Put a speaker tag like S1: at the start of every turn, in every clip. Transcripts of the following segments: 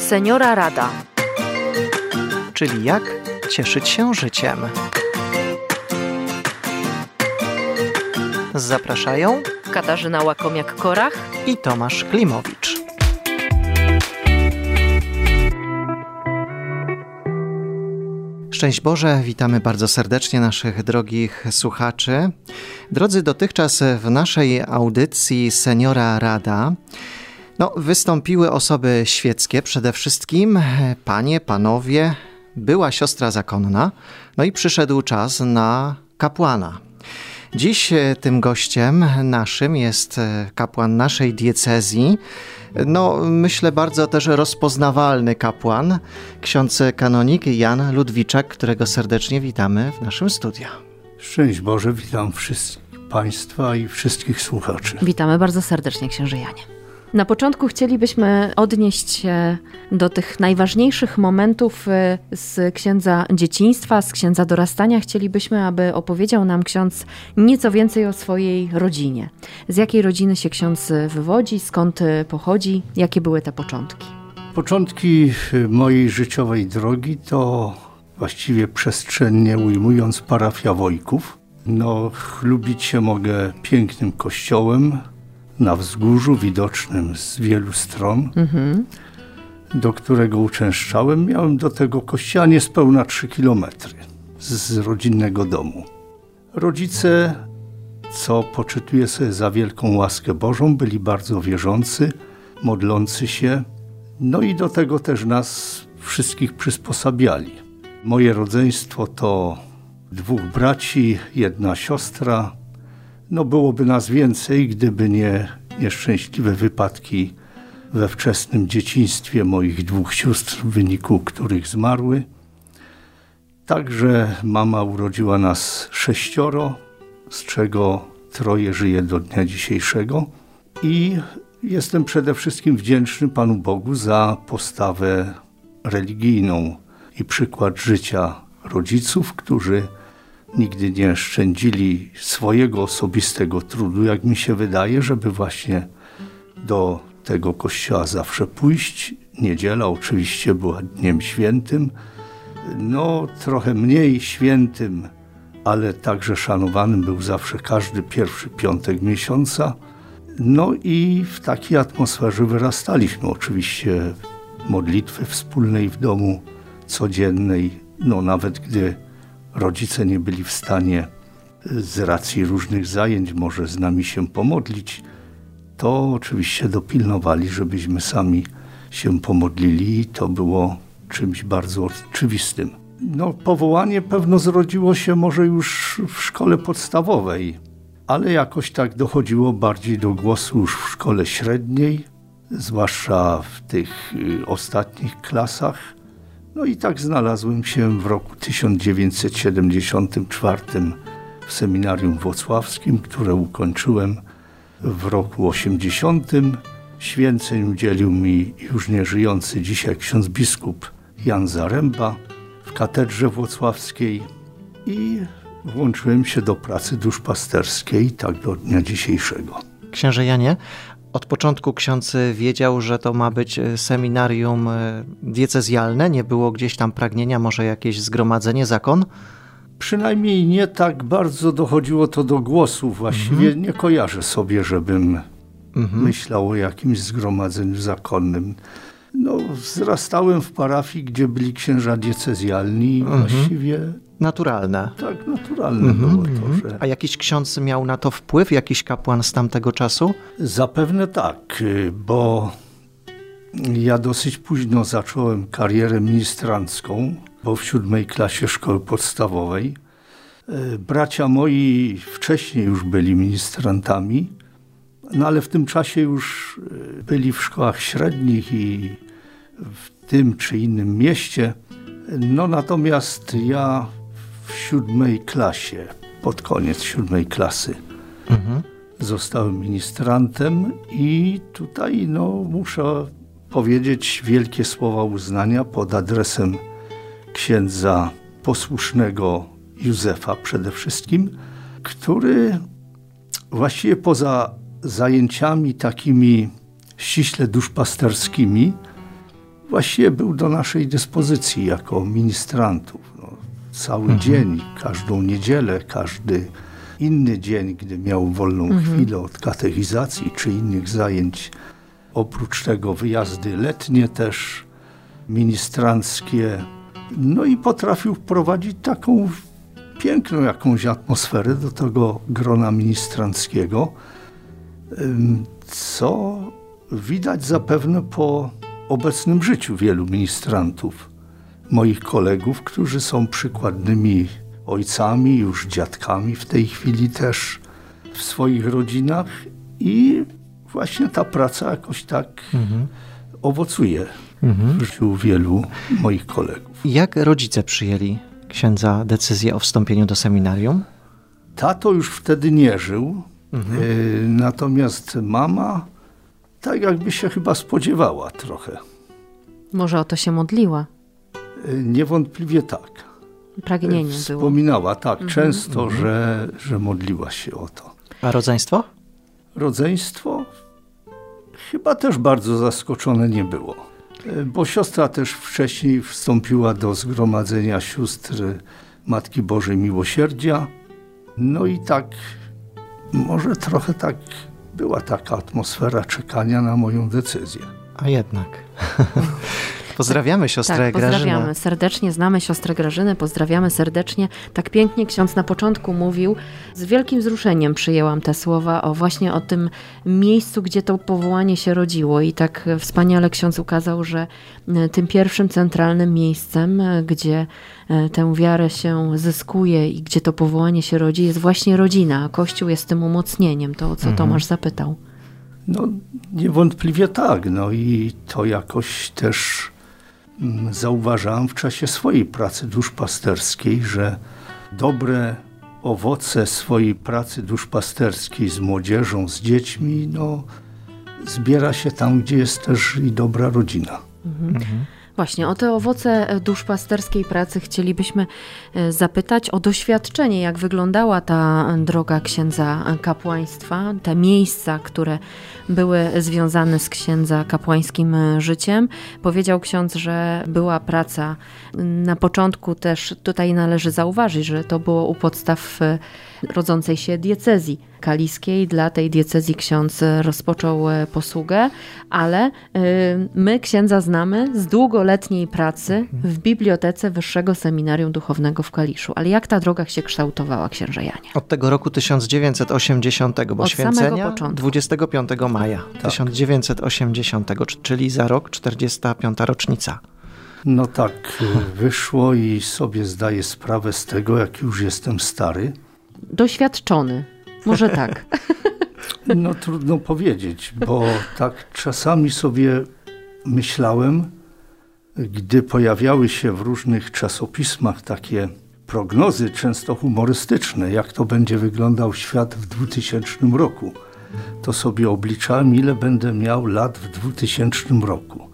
S1: Seniora Rada.
S2: Czyli jak cieszyć się życiem. Zapraszają
S1: Katarzyna Łakomiak-Korach
S2: i Tomasz Klimowicz. Szczęść Boże, witamy bardzo serdecznie naszych drogich słuchaczy. Drodzy, dotychczas w naszej audycji Seniora Rada wystąpiły osoby świeckie, przede wszystkim panie, panowie, była siostra zakonna, i przyszedł czas na kapłana. Dziś tym gościem naszym jest kapłan naszej diecezji, myślę bardzo też rozpoznawalny kapłan, ksiądz kanonik Jan Ludwiczak, którego serdecznie witamy w naszym studiu.
S3: Szczęść Boże, witam wszystkich Państwa i wszystkich słuchaczy.
S1: Witamy bardzo serdecznie, księże Janie. Na początku chcielibyśmy odnieść się do tych najważniejszych momentów z księdza dzieciństwa, z księdza dorastania. Chcielibyśmy, aby opowiedział nam ksiądz nieco więcej o swojej rodzinie. Z jakiej rodziny się ksiądz wywodzi, skąd pochodzi, jakie były te początki?
S3: Początki mojej życiowej drogi to właściwie przestrzennie ujmując parafia Wojków. Chlubić się mogę pięknym kościołem na wzgórzu, widocznym z wielu stron, do którego uczęszczałem. Miałem do tego kościoła niespełna 3 kilometry z rodzinnego domu. Rodzice, co poczytuję sobie za wielką łaskę Bożą, byli bardzo wierzący, modlący się, i do tego też nas wszystkich przysposabiali. Moje rodzeństwo to 2 braci, 1 siostra. Byłoby nas więcej, gdyby nie nieszczęśliwe wypadki we wczesnym dzieciństwie moich 2 sióstr, w wyniku których zmarły. Także mama urodziła nas 6, z czego 3 żyje do dnia dzisiejszego. I jestem przede wszystkim wdzięczny Panu Bogu za postawę religijną i przykład życia rodziców, którzy nigdy nie szczędzili swojego osobistego trudu, jak mi się wydaje, żeby właśnie do tego kościoła zawsze pójść. Niedziela oczywiście była dniem świętym, trochę mniej świętym, ale także szanowanym był zawsze każdy pierwszy piątek miesiąca. I w takiej atmosferze wyrastaliśmy. Oczywiście modlitwy wspólnej w domu, codziennej, nawet gdy rodzice nie byli w stanie z racji różnych zajęć może z nami się pomodlić, to oczywiście dopilnowali, żebyśmy sami się pomodlili i to było czymś bardzo oczywistym. Powołanie pewno zrodziło się może już w szkole podstawowej, ale jakoś tak dochodziło bardziej do głosu już w szkole średniej, zwłaszcza w tych ostatnich klasach. I tak znalazłem się w roku 1974 w seminarium włocławskim, które ukończyłem w roku 80. Święceń udzielił mi już nieżyjący dzisiaj ksiądz biskup Jan Zaręba w katedrze włocławskiej i włączyłem się do pracy duszpasterskiej tak do dnia dzisiejszego.
S2: Księże Janie, od początku ksiądz wiedział, że to ma być seminarium diecezjalne? Nie było gdzieś tam pragnienia, może jakieś zgromadzenie, zakon?
S3: Przynajmniej nie tak bardzo dochodziło to do głosu. Właściwie nie kojarzę sobie, żebym myślał o jakimś zgromadzeniu zakonnym. Wzrastałem w parafii, gdzie byli księża diecezjalni i właściwie...
S2: Naturalne.
S3: Tak, naturalne było to, że...
S2: A jakiś ksiądz miał na to wpływ? Jakiś kapłan z tamtego czasu?
S3: Zapewne tak, bo ja dosyć późno zacząłem karierę ministrancką, bo w 7 klasie szkoły podstawowej. Bracia moi wcześniej już byli ministrantami, ale w tym czasie już byli w szkołach średnich i w tym czy innym mieście. Natomiast ja w 7 klasie, pod koniec 7 klasy zostałem ministrantem i tutaj muszę powiedzieć wielkie słowa uznania pod adresem księdza posłusznego Józefa przede wszystkim, który właściwie poza zajęciami takimi ściśle duszpasterskimi właściwie był do naszej dyspozycji jako ministrantów. Cały dzień, każdą niedzielę, każdy inny dzień, gdy miał wolną chwilę od katechizacji czy innych zajęć. Oprócz tego wyjazdy letnie też, ministranckie. No i potrafił wprowadzić taką piękną jakąś atmosferę do tego grona ministranckiego, co widać zapewne po obecnym życiu wielu ministrantów, moich kolegów, którzy są przykładnymi ojcami, już dziadkami w tej chwili też w swoich rodzinach i właśnie ta praca jakoś tak owocuje w życiu wielu moich kolegów.
S2: Jak rodzice przyjęli księdza decyzję o wstąpieniu do seminarium?
S3: Tato już wtedy nie żył, natomiast mama tak jakby się chyba spodziewała trochę.
S1: Może o to się modliła?
S3: Niewątpliwie tak.
S1: Pragnieniem było.
S3: Wspominała tak często, że modliła się o to.
S2: A rodzeństwo?
S3: Rodzeństwo chyba też bardzo zaskoczone nie było, bo siostra też wcześniej wstąpiła do Zgromadzenia Sióstr Matki Bożej Miłosierdzia. No i tak, może trochę tak była taka atmosfera czekania na moją decyzję.
S2: A jednak. Pozdrawiamy siostrę Grażynę.
S1: Pozdrawiamy serdecznie, znamy siostrę Grażynę, pozdrawiamy serdecznie. Tak pięknie ksiądz na początku mówił, z wielkim wzruszeniem przyjęłam te słowa właśnie o tym miejscu, gdzie to powołanie się rodziło i tak wspaniale ksiądz ukazał, że tym pierwszym centralnym miejscem, gdzie tę wiarę się zyskuje i gdzie to powołanie się rodzi, jest właśnie rodzina, a Kościół jest tym umocnieniem, to o co Tomasz zapytał.
S3: No niewątpliwie tak, no i to jakoś też zauważałem w czasie swojej pracy duszpasterskiej, że dobre owoce swojej pracy duszpasterskiej z młodzieżą, z dziećmi, no zbiera się tam, gdzie jest też i dobra rodzina.
S1: Właśnie, o te owoce duszpasterskiej pracy chcielibyśmy zapytać, o doświadczenie, jak wyglądała ta droga księdza kapłaństwa, te miejsca, które były związane z księdza kapłańskim życiem. Powiedział ksiądz, że była praca na początku też, tutaj należy zauważyć, że to było u podstaw rodzącej się diecezji kaliskiej. Dla tej diecezji ksiądz rozpoczął posługę, ale my księdza znamy z długoletniej pracy w Bibliotece Wyższego Seminarium Duchownego w Kaliszu. Ale jak ta droga się kształtowała, księże Janie?
S2: Od tego roku 1980, bo
S1: od
S2: święcenia
S1: początku.
S2: 25 maja 1980, czyli za rok 45. rocznica.
S3: No tak wyszło i sobie zdaję sprawę z tego, jak już jestem stary.
S1: Doświadczony, może tak.
S3: No trudno powiedzieć, bo tak czasami sobie myślałem, gdy pojawiały się w różnych czasopismach takie prognozy, często humorystyczne, jak to będzie wyglądał świat w 2000 roku, to sobie obliczałem, ile będę miał lat w 2000 roku.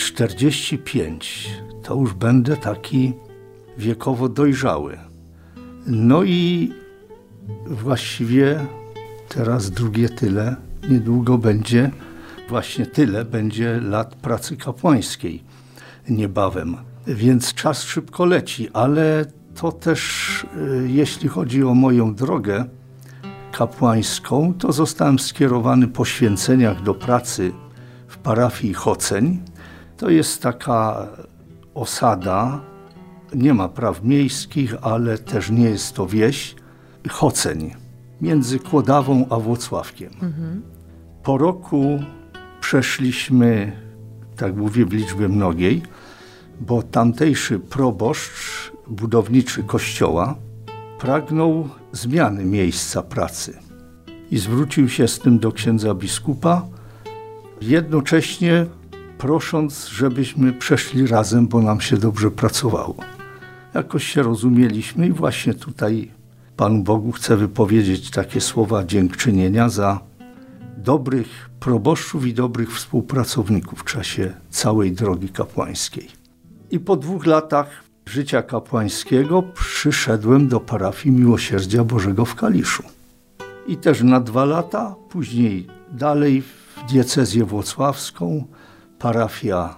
S3: 45, to już będę taki wiekowo dojrzały. No i właściwie teraz drugie tyle, niedługo będzie, właśnie tyle będzie lat pracy kapłańskiej niebawem. Więc czas szybko leci, ale to też, jeśli chodzi o moją drogę kapłańską, to zostałem skierowany po święceniach do pracy w parafii Choceń. To jest taka osada, nie ma praw miejskich, ale też nie jest to wieś. Choceń, między Kłodawą a Włocławkiem. Po roku przeszliśmy, tak mówię w liczbie mnogiej, bo tamtejszy proboszcz, budowniczy kościoła, pragnął zmiany miejsca pracy i zwrócił się z tym do księdza biskupa, jednocześnie prosząc, żebyśmy przeszli razem, bo nam się dobrze pracowało. Jakoś się rozumieliśmy i właśnie tutaj Panu Bogu chcę wypowiedzieć takie słowa dziękczynienia za dobrych proboszczów i dobrych współpracowników w czasie całej drogi kapłańskiej. I po 2 latach życia kapłańskiego przyszedłem do parafii Miłosierdzia Bożego w Kaliszu. I też na 2 lata, później dalej w diecezję włocławską, parafia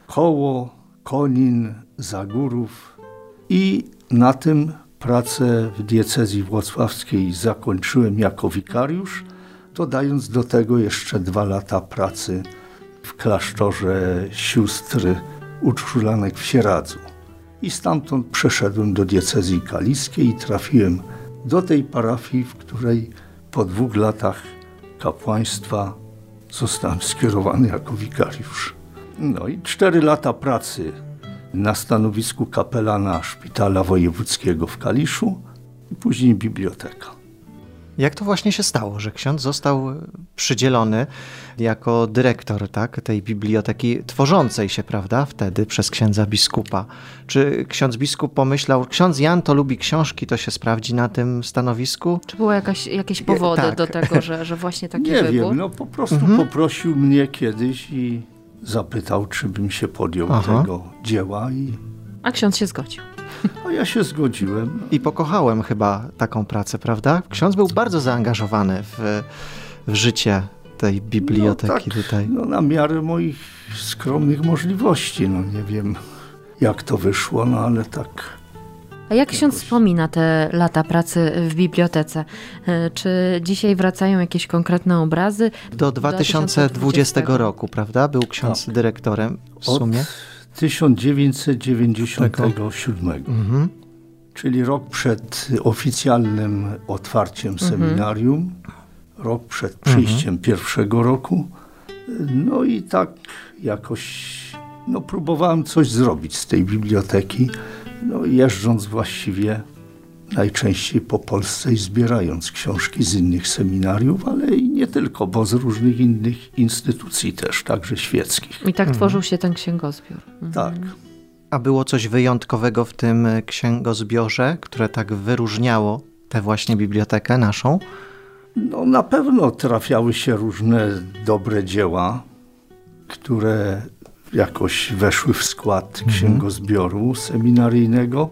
S3: Koło, Konin, Zagórów i na tym pracę w diecezji włocławskiej zakończyłem jako wikariusz, dodając do tego jeszcze 2 lata pracy w klasztorze sióstr uczulanek w Sieradzu. I stamtąd przeszedłem do diecezji kaliskiej i trafiłem do tej parafii, w której po 2 latach kapłaństwa zostałem skierowany jako wikariusz. No i 4 lata pracy na stanowisku kapelana Szpitala Wojewódzkiego w Kaliszu i później biblioteka.
S2: Jak to właśnie się stało, że ksiądz został przydzielony jako dyrektor, tak, tej biblioteki tworzącej się, prawda, wtedy przez księdza biskupa? Czy ksiądz biskup pomyślał, ksiądz Jan to lubi książki, to się sprawdzi na tym stanowisku?
S1: Czy były jakieś powody do tego, że właśnie taki wybór?
S3: Nie wiem, no po prostu poprosił mnie kiedyś i zapytał, czy bym się podjął tego dzieła.
S1: A ksiądz się zgodził.
S3: A ja się zgodziłem.
S2: I pokochałem chyba taką pracę, prawda? Ksiądz był bardzo zaangażowany w życie tej biblioteki tutaj.
S3: No na miarę moich skromnych możliwości. No nie wiem, jak to wyszło, no ale tak.
S1: A jak ksiądz wspomina te lata pracy w bibliotece? Czy dzisiaj wracają jakieś konkretne obrazy?
S2: Do 2020 roku, prawda? Był ksiądz dyrektorem w sumie.
S3: Od 1997, czyli rok przed oficjalnym otwarciem seminarium, rok przed przyjściem pierwszego roku. No i tak jakoś próbowałem coś zrobić z tej biblioteki, jeżdżąc właściwie najczęściej po Polsce i zbierając książki z innych seminariów, ale i nie tylko, bo z różnych innych instytucji też, także świeckich.
S1: I tak tworzył się ten księgozbiór.
S3: Tak.
S2: A było coś wyjątkowego w tym księgozbiorze, które tak wyróżniało tę właśnie bibliotekę naszą?
S3: No na pewno trafiały się różne dobre dzieła, które jakoś weszły w skład księgozbioru seminaryjnego.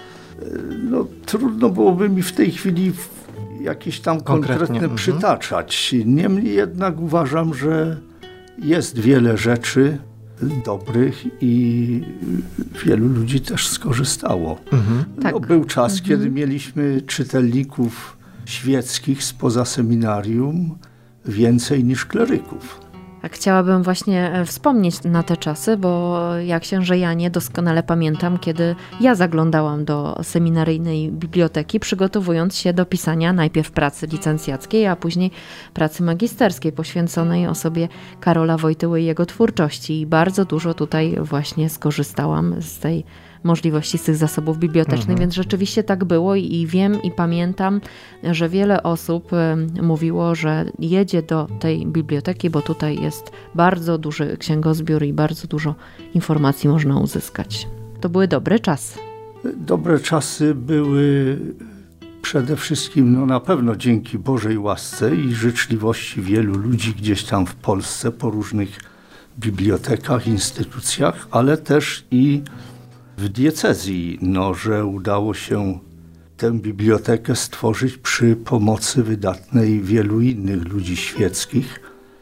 S3: No trudno byłoby mi w tej chwili jakieś tam konkretne przytaczać. Niemniej jednak uważam, że jest wiele rzeczy dobrych i wielu ludzi też skorzystało. Był czas, kiedy mieliśmy czytelników świeckich spoza seminarium więcej niż kleryków.
S1: Chciałabym właśnie wspomnieć na te czasy, bo ja, księże Janie, doskonale pamiętam, kiedy ja zaglądałam do seminaryjnej biblioteki, przygotowując się do pisania najpierw pracy licencjackiej, a później pracy magisterskiej poświęconej osobie Karola Wojtyły i jego twórczości. I bardzo dużo tutaj właśnie skorzystałam z tej możliwości, z tych zasobów bibliotecznych, więc rzeczywiście tak było i wiem i pamiętam, że wiele osób mówiło, że jedzie do tej biblioteki, bo tutaj jest bardzo duży księgozbiór i bardzo dużo informacji można uzyskać. To były dobre czasy.
S3: Dobre czasy były przede wszystkim na pewno dzięki Bożej łasce i życzliwości wielu ludzi gdzieś tam w Polsce po różnych bibliotekach, instytucjach, ale też i w diecezji, że udało się tę bibliotekę stworzyć przy pomocy wydatnej wielu innych ludzi świeckich,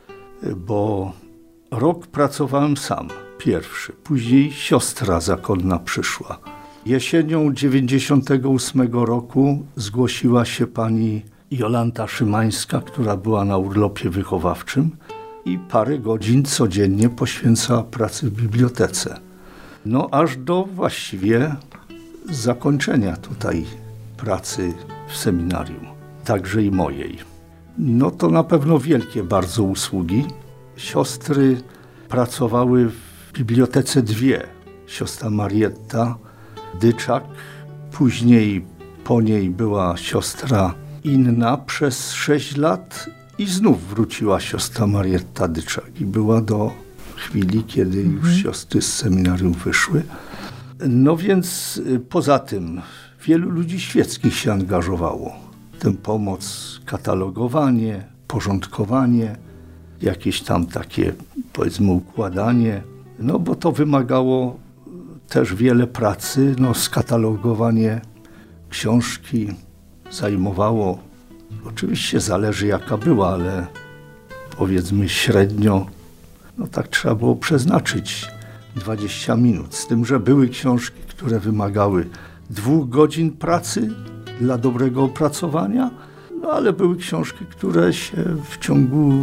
S3: bo rok pracowałem sam, pierwszy, później siostra zakonna przyszła. Jesienią 98 roku zgłosiła się pani Jolanta Szymańska, która była na urlopie wychowawczym i parę godzin codziennie poświęcała pracy w bibliotece. Aż do właściwie zakończenia tutaj pracy w seminarium, także i mojej. To na pewno wielkie bardzo usługi. Siostry pracowały w bibliotece 2. Siostra Marietta Dyczak, później po niej była siostra Inna przez 6 lat i znów wróciła siostra Marietta Dyczak i była do chwili, kiedy już siostry z seminarium wyszły. Więc poza tym wielu ludzi świeckich się angażowało. Tę pomoc, katalogowanie, porządkowanie, jakieś tam takie, powiedzmy, układanie, bo to wymagało też wiele pracy. Skatalogowanie książki zajmowało, oczywiście zależy jaka była, ale powiedzmy średnio, tak trzeba było przeznaczyć 20 minut. Z tym, że były książki, które wymagały 2 godzin pracy dla dobrego opracowania, no ale były książki, które się w ciągu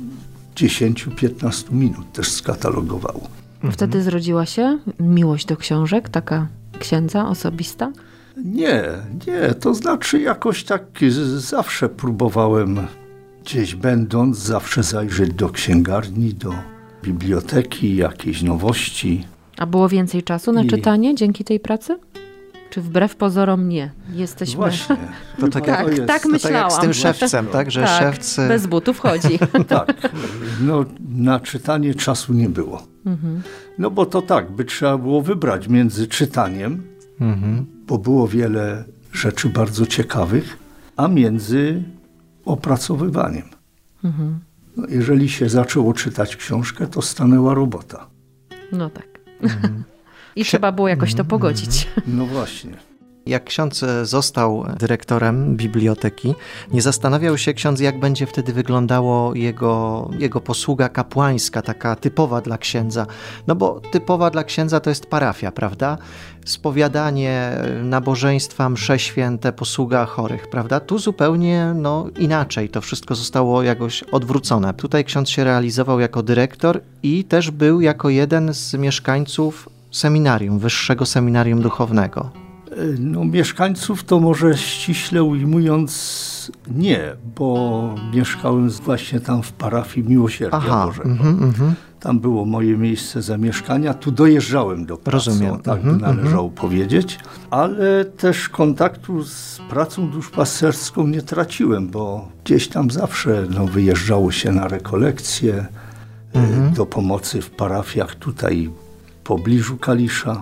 S3: 10-15 minut też skatalogowało.
S1: Wtedy zrodziła się miłość do książek, taka księdza osobista?
S3: Nie, to znaczy jakoś tak zawsze próbowałem gdzieś będąc, zawsze zajrzeć do księgarni, do biblioteki, jakieś nowości.
S1: A było więcej czasu na czytanie dzięki tej pracy? Czy wbrew pozorom nie? Jesteśmy...
S3: Właśnie.
S2: To tak
S1: myślałam.
S2: Tak jak z tym szewcem, tak? Że
S1: tak,
S2: szewc...
S1: bez butów chodzi.
S3: Tak, no na czytanie czasu nie było. No bo to tak, by trzeba było wybrać między czytaniem, bo było wiele rzeczy bardzo ciekawych, a między opracowywaniem. No, jeżeli się zaczęło czytać książkę, to stanęła robota.
S1: No tak. I trzeba było jakoś to pogodzić.
S3: No właśnie.
S2: Jak ksiądz został dyrektorem biblioteki, nie zastanawiał się ksiądz, jak będzie wtedy wyglądało jego posługa kapłańska, taka typowa dla księdza. No bo typowa dla księdza to jest parafia, prawda? Spowiadanie, nabożeństwa, msze święte, posługa chorych, prawda? Tu zupełnie inaczej to wszystko zostało jakoś odwrócone. Tutaj ksiądz się realizował jako dyrektor i też był jako jeden z mieszkańców seminarium, wyższego seminarium duchownego.
S3: No mieszkańców to może ściśle ujmując nie, bo mieszkałem właśnie tam w parafii Miłosierdzia Bożego. Tam było moje miejsce zamieszkania, tu dojeżdżałem do pracy,
S2: rozumiem.
S3: Tak by należało powiedzieć, ale też kontaktu z pracą duszpasterską nie traciłem, bo gdzieś tam zawsze wyjeżdżało się na rekolekcje, do pomocy w parafiach tutaj w pobliżu Kalisza.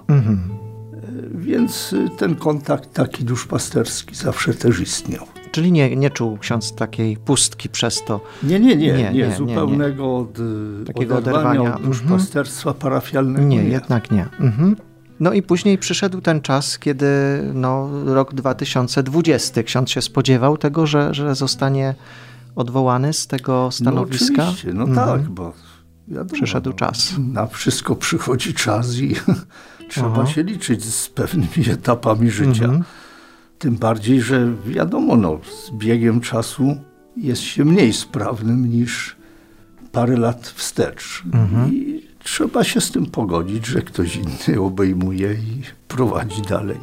S3: Więc ten kontakt taki duszpasterski zawsze też istniał.
S2: Czyli nie czuł ksiądz takiej pustki przez to?
S3: Nie, zupełnego
S2: takiego
S3: oderwania od duszpasterstwa parafialnego.
S2: Nie, jednak nie. No i później przyszedł ten czas, kiedy rok 2020. Ksiądz się spodziewał tego, że zostanie odwołany z tego stanowiska?
S3: No oczywiście, tak, bo wiadomo,
S2: przyszedł czas.
S3: Na wszystko przychodzi czas i trzeba się liczyć z pewnymi etapami życia. Tym bardziej, że wiadomo, z biegiem czasu jest się mniej sprawnym niż parę lat wstecz. I trzeba się z tym pogodzić, że ktoś inny obejmuje i prowadzi dalej.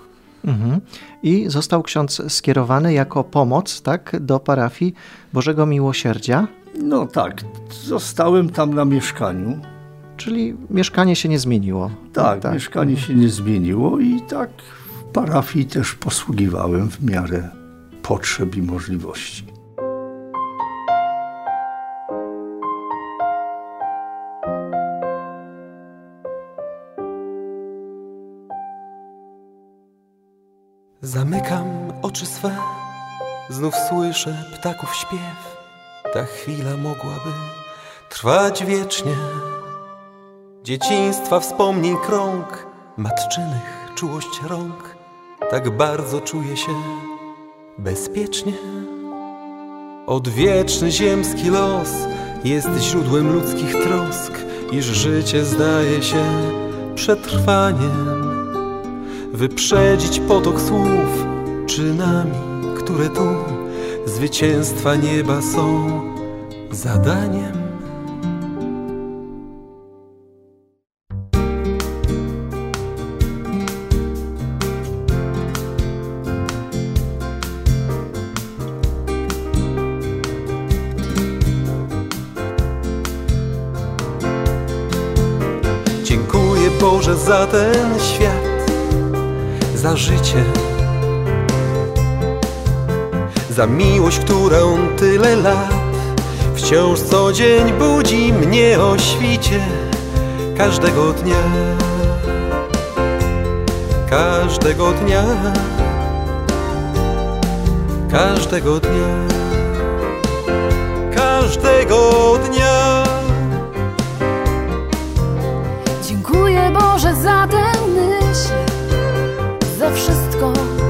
S2: I został ksiądz skierowany jako pomoc, tak, do parafii Bożego Miłosierdzia?
S3: No tak, zostałem tam na mieszkaniu.
S2: Czyli mieszkanie się nie zmieniło.
S3: Tak. Mieszkanie się nie zmieniło i tak w parafii też posługiwałem w miarę potrzeb i możliwości.
S4: Zamykam oczy swe, znów słyszę ptaków śpiew. Ta chwila mogłaby trwać wiecznie. Dzieciństwa wspomnień krąg, matczynych czułość rąk. Tak bardzo czuję się bezpiecznie. Odwieczny ziemski los jest źródłem ludzkich trosk, iż życie zdaje się przetrwaniem. Wyprzedzić potok słów czynami, które tu zwycięstwa nieba są zadaniem. Dziękuję Boże za ten świat, za życie, za miłość, którą tyle lat wciąż co dzień budzi mnie o świcie. Każdego dnia, każdego dnia, każdego dnia, każdego dnia.
S5: Dziękuję Boże za tę myśl, za wszystko,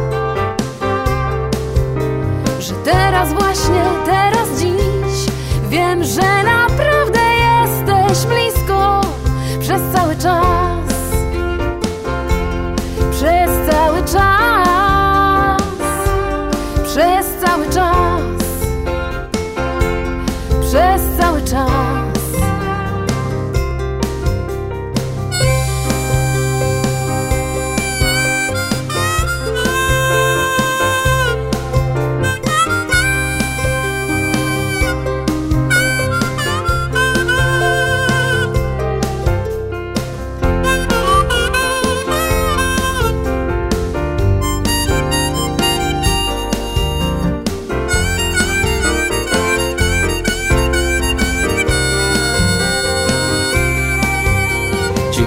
S5: że teraz właśnie, teraz dziś wiem, że naprawdę jesteś blisko przez cały czas.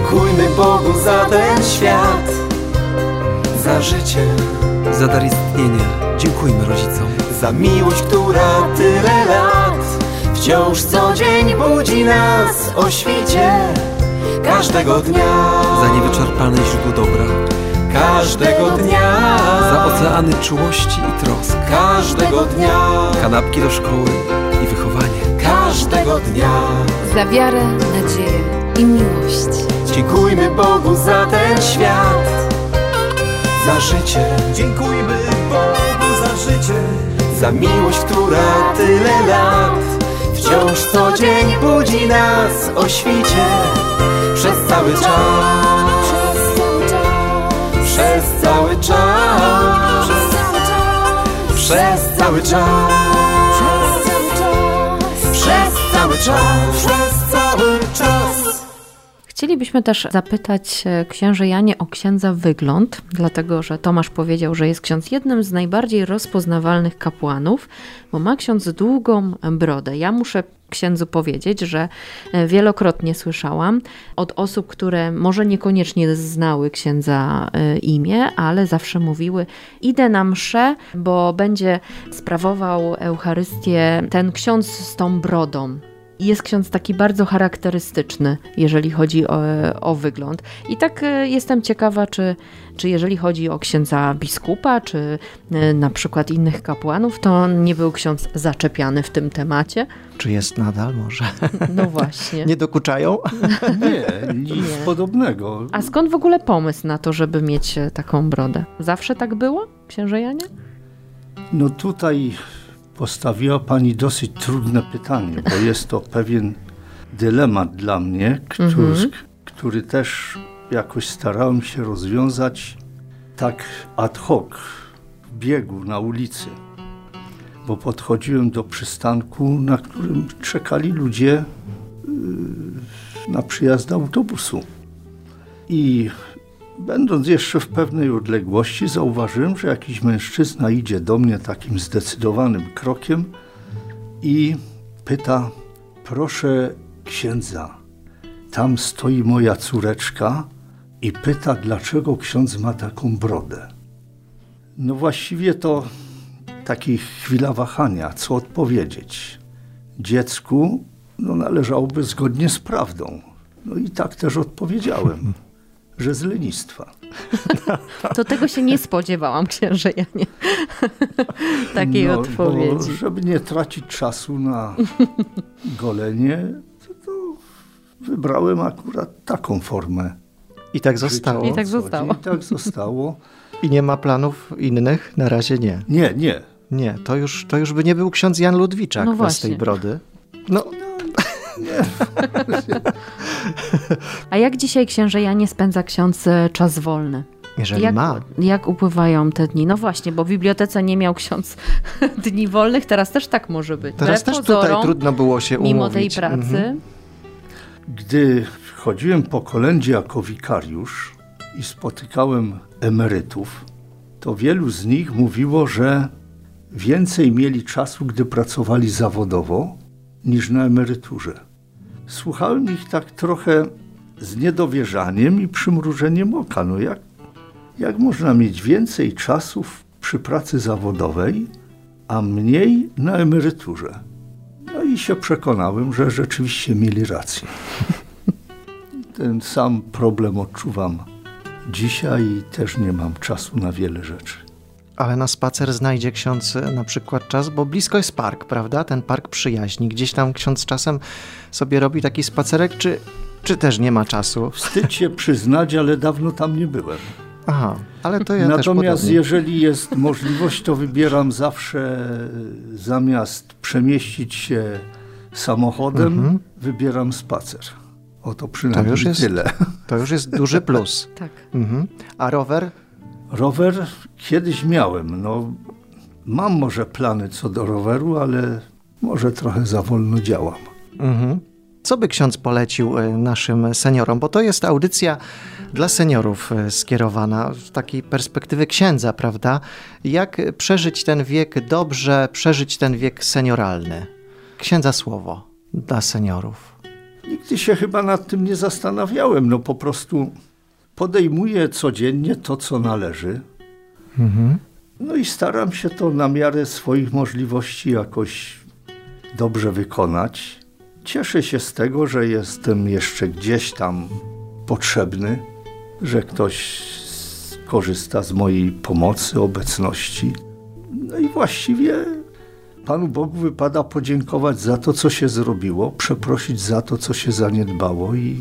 S4: Dziękujmy Bogu za ten świat, za życie,
S6: za dar istnienia. Dziękujmy rodzicom
S4: za miłość, która tyle lat wciąż co dzień budzi nas o świcie każdego dnia.
S6: za niewyczerpane źródło dobra,
S4: każdego dnia,
S6: za oceany czułości i trosk,
S4: każdego dnia,
S6: kanapki do szkoły i wychowanie,
S4: każdego dnia,
S5: za wiarę, nadzieję i miłość.
S4: dziękujmy Bogu za ten świat, za życie.
S7: Dziękujmy Bogu za życie,
S4: Za miłość, która tyle lat wciąż co dzień budzi nas o świcie przez cały czas, przez cały czas, przez cały czas, przez cały czas, przez cały czas.
S1: Chcielibyśmy też zapytać księże Janie o księdza wygląd, dlatego że Tomasz powiedział, że jest ksiądz jednym z najbardziej rozpoznawalnych kapłanów, bo ma ksiądz długą brodę. Ja muszę księdzu powiedzieć, że wielokrotnie słyszałam od osób, które może niekoniecznie znały księdza imię, ale zawsze mówiły: idę na mszę, bo będzie sprawował Eucharystię ten ksiądz z tą brodą. Jest ksiądz taki bardzo charakterystyczny, jeżeli chodzi o wygląd. I tak jestem ciekawa, czy jeżeli chodzi o księdza biskupa, czy na przykład innych kapłanów, to nie był ksiądz zaczepiany w tym temacie?
S2: Czy jest nadal może?
S1: No właśnie.
S2: Nie dokuczają?
S3: Nie, nic podobnego.
S1: A skąd w ogóle pomysł na to, żeby mieć taką brodę? Zawsze tak było, księże Janie?
S3: No tutaj postawiła pani dosyć trudne pytanie, bo jest to pewien dylemat dla mnie, który też jakoś starałem się rozwiązać tak ad hoc, w biegu na ulicy. Bo podchodziłem do przystanku, na którym czekali ludzie na przyjazd autobusu. I będąc jeszcze w pewnej odległości, zauważyłem, że jakiś mężczyzna idzie do mnie takim zdecydowanym krokiem i pyta: proszę księdza, tam stoi moja córeczka i pyta, dlaczego ksiądz ma taką brodę. No właściwie to taka chwila wahania, co odpowiedzieć. Dziecku należałoby zgodnie z prawdą. No i tak też odpowiedziałem, że z lenistwa.
S1: To tego się nie spodziewałam, księże Janie. Takiej odpowiedzi.
S3: Bo żeby nie tracić czasu na golenie, to wybrałem akurat taką formę.
S2: I tak zostało.
S1: I tak zostało.
S3: I tak zostało.
S2: I nie ma planów innych? Na razie nie.
S3: Nie.
S2: Nie, to już by nie był ksiądz Jan Ludwiczak
S1: No
S2: bez
S1: właśnie.
S2: tej brody. No.
S1: A jak dzisiaj, księże Janie, spędza ksiądz czas wolny?
S2: Jeżeli ma.
S1: Jak upływają te dni? No właśnie, bo w bibliotece nie miał ksiądz dni wolnych, teraz też tak może być.
S2: Teraz też tutaj trudno było się umówić.
S1: Mimo tej pracy.
S3: Gdy chodziłem po kolędzie jako wikariusz i spotykałem emerytów, to wielu z nich mówiło, że więcej mieli czasu, gdy pracowali zawodowo, niż na emeryturze. Słuchałem ich tak trochę z niedowierzaniem i przymrużeniem oka. No jak można mieć więcej czasu przy pracy zawodowej, a mniej na emeryturze? No i się przekonałem, że rzeczywiście mieli rację. Ten sam problem odczuwam dzisiaj i też nie mam czasu na wiele rzeczy.
S2: Ale na spacer znajdzie ksiądz na przykład czas, bo blisko jest park, prawda? Ten park przyjaźni. Gdzieś tam ksiądz czasem sobie robi taki spacerek, czy też nie ma czasu?
S3: Wstyd się przyznać, ale dawno tam nie byłem.
S2: Aha, ale to ja
S3: Natomiast
S2: też
S3: jeżeli jest możliwość, to wybieram zawsze, zamiast przemieścić się samochodem, wybieram spacer. Oto przynajmniej tyle.
S2: To już jest duży plus.
S1: Tak.
S2: A rower?
S3: Rower kiedyś miałem. Mam może plany co do roweru, ale może trochę za wolno działam.
S2: Co by ksiądz polecił naszym seniorom? Bo to jest audycja dla seniorów skierowana z takiej perspektywy księdza, prawda? Jak przeżyć ten wiek dobrze, przeżyć ten wiek senioralny? Księdza słowo dla seniorów.
S3: Nigdy się chyba nad tym nie zastanawiałem. No po prostu podejmuję codziennie to, co należy. No i staram się to na miarę swoich możliwości jakoś dobrze wykonać. Cieszę się z tego, że jestem jeszcze gdzieś tam potrzebny, że ktoś korzysta z mojej pomocy, obecności. No i właściwie Panu Bogu wypada podziękować za to, co się zrobiło, przeprosić za to, co się zaniedbało i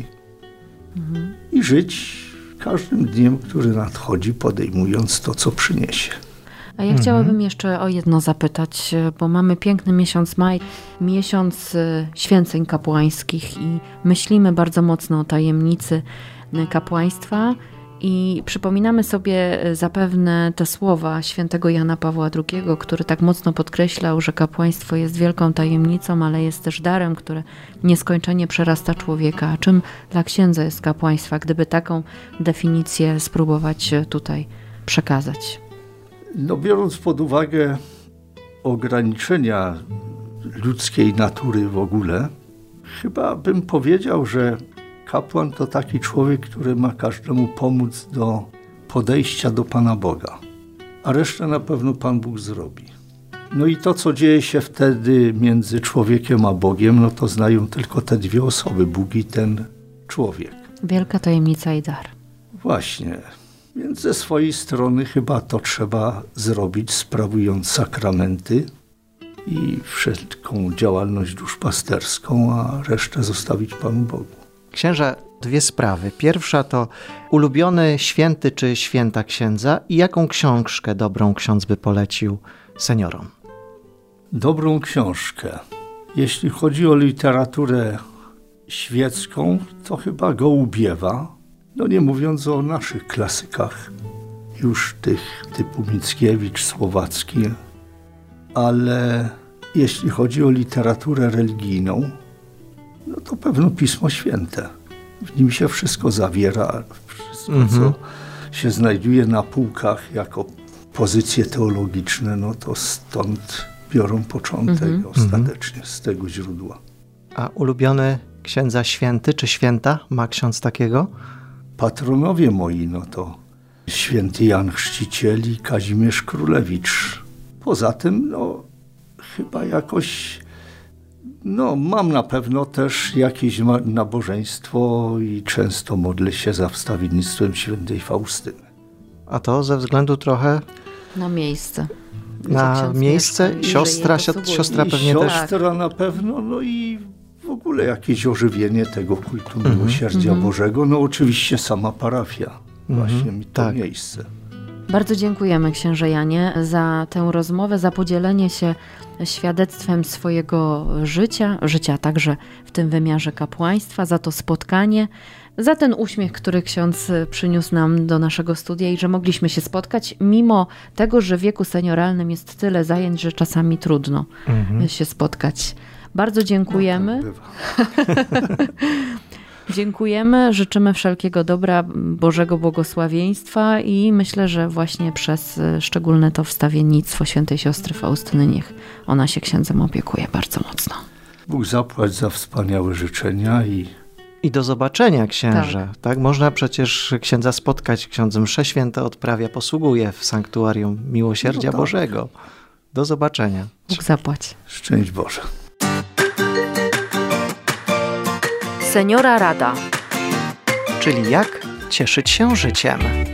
S3: żyć każdym dniem, który nadchodzi, podejmując to, co przyniesie.
S1: A ja chciałabym jeszcze o jedno zapytać, bo mamy piękny miesiąc maj, miesiąc święceń kapłańskich i myślimy bardzo mocno o tajemnicy kapłaństwa i przypominamy sobie zapewne te słowa świętego Jana Pawła II, który tak mocno podkreślał, że kapłaństwo jest wielką tajemnicą, ale jest też darem, które nieskończenie przerasta człowieka. A czym dla księdza jest kapłaństwa, gdyby taką definicję spróbować tutaj przekazać?
S3: No, biorąc pod uwagę ograniczenia ludzkiej natury w ogóle, chyba bym powiedział, że kapłan to taki człowiek, który ma każdemu pomóc do podejścia do Pana Boga, a resztę na pewno Pan Bóg zrobi. No i to, co dzieje się wtedy między człowiekiem a Bogiem, no to znają tylko te dwie osoby, Bóg i ten człowiek.
S1: Wielka tajemnica i dar.
S3: Właśnie. Więc ze swojej strony chyba to trzeba zrobić, sprawując sakramenty i wszelką działalność duszpasterską, a resztę zostawić Panu Bogu.
S2: Księże, dwie sprawy. Pierwsza to ulubiony święty czy święta księdza i jaką książkę dobrą ksiądz by polecił seniorom?
S3: Dobrą książkę. Jeśli chodzi o literaturę świecką, to chyba Gołubiewa. No nie mówiąc o naszych klasykach, już tych typu Mickiewicz, Słowacki, ale jeśli chodzi o literaturę religijną, no to pewno Pismo Święte. W nim się wszystko zawiera, wszystko co się znajduje na półkach jako pozycje teologiczne, no to stąd biorą początek ostatecznie z tego źródła.
S2: A ulubiony księdza święty czy święta? Ma ksiądz takiego?
S3: Patronowie moi, no to święty Jan Chrzciciel i Kazimierz Królewicz. Poza tym, no chyba jakoś, no mam na pewno też jakieś nabożeństwo i często modlę się za wstawiennictwem świętej Faustyny.
S2: A to ze względu trochę...
S1: Na miejsce.
S2: Na miejsce, siostra pewnie też.
S3: Siostra na pewno, no i w ogóle jakieś ożywienie tego kultu miłosierdzia Bożego. No oczywiście sama parafia. Właśnie mi to miejsce.
S1: Bardzo dziękujemy księże Janie za tę rozmowę, za podzielenie się świadectwem swojego życia także w tym wymiarze kapłaństwa, za to spotkanie, za ten uśmiech, który ksiądz przyniósł nam do naszego studia i że mogliśmy się spotkać, mimo tego, że w wieku senioralnym jest tyle zajęć, że czasami trudno się spotkać. Bardzo dziękujemy.
S3: No, tak bywa.
S1: Dziękujemy, życzymy wszelkiego dobra, Bożego błogosławieństwa i myślę, że właśnie przez szczególne to wstawiennictwo świętej siostry Faustyny niech ona się księdzem opiekuje bardzo mocno.
S3: Bóg zapłać za wspaniałe życzenia
S2: I do zobaczenia, księże. Tak, można przecież księdza spotkać. Ksiądz msze święte odprawia, posługuje w sanktuarium Miłosierdzia Bożego. Do zobaczenia.
S1: Bóg zapłać.
S3: Szczęść Boże.
S1: Seniora Rada.
S2: Czyli jak cieszyć się życiem.